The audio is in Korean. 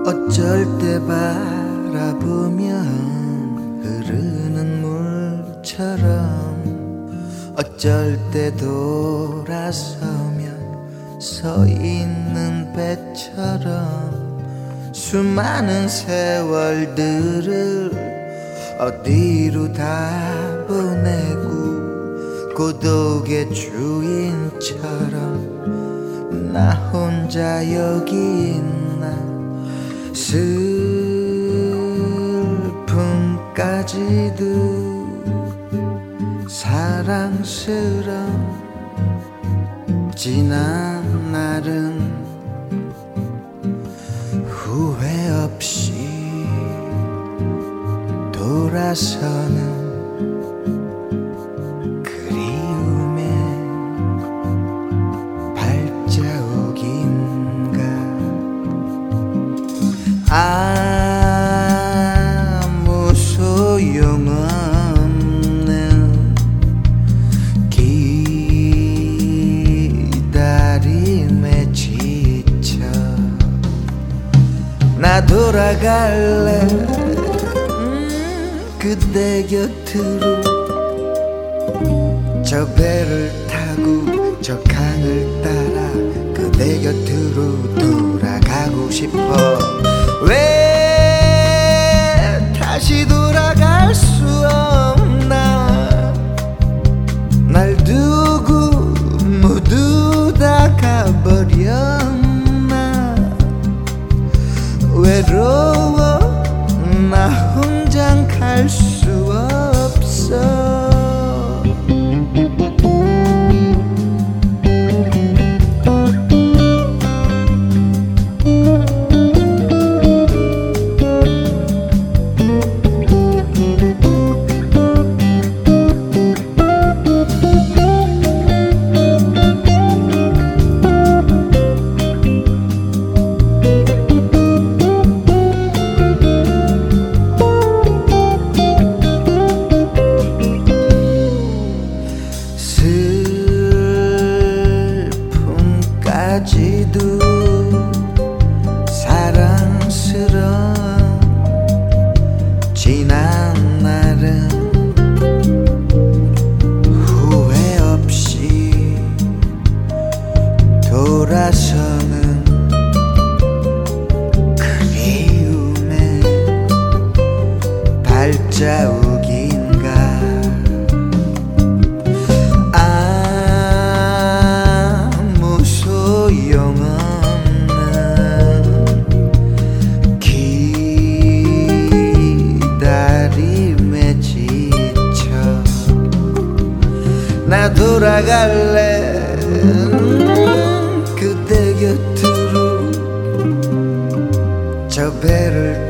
어쩔 때 바라보면 흐르는 물처럼 어쩔 때 돌아서면 서 있는 배처럼 수많은 세월들을 어디로 다 보내고 고독의 주인처럼 나 혼자 여기 있나 슬픔까지도 사랑스러운 지난 날은 후회 없이 돌아서는 그리움의 발자국인가. 아무 소용없는 기다림에 지쳐 나 돌아갈래 그대 곁으로 저 배를 타고 저 강을 따라 그대 곁으로 돌아가고 싶어. 왜 다시 돌아갈 수 없나. 날 두고 모두 다 가버렸나. 외로워 나 혼자 갈 수 없어. 슬픔까지도 사랑스러운 지난 날은 후회 없이 돌아서는 그리움의 발자국인가. 아무 소용없는 기다림에 지쳐 나 돌아갈래 그대 곁으로 저 배를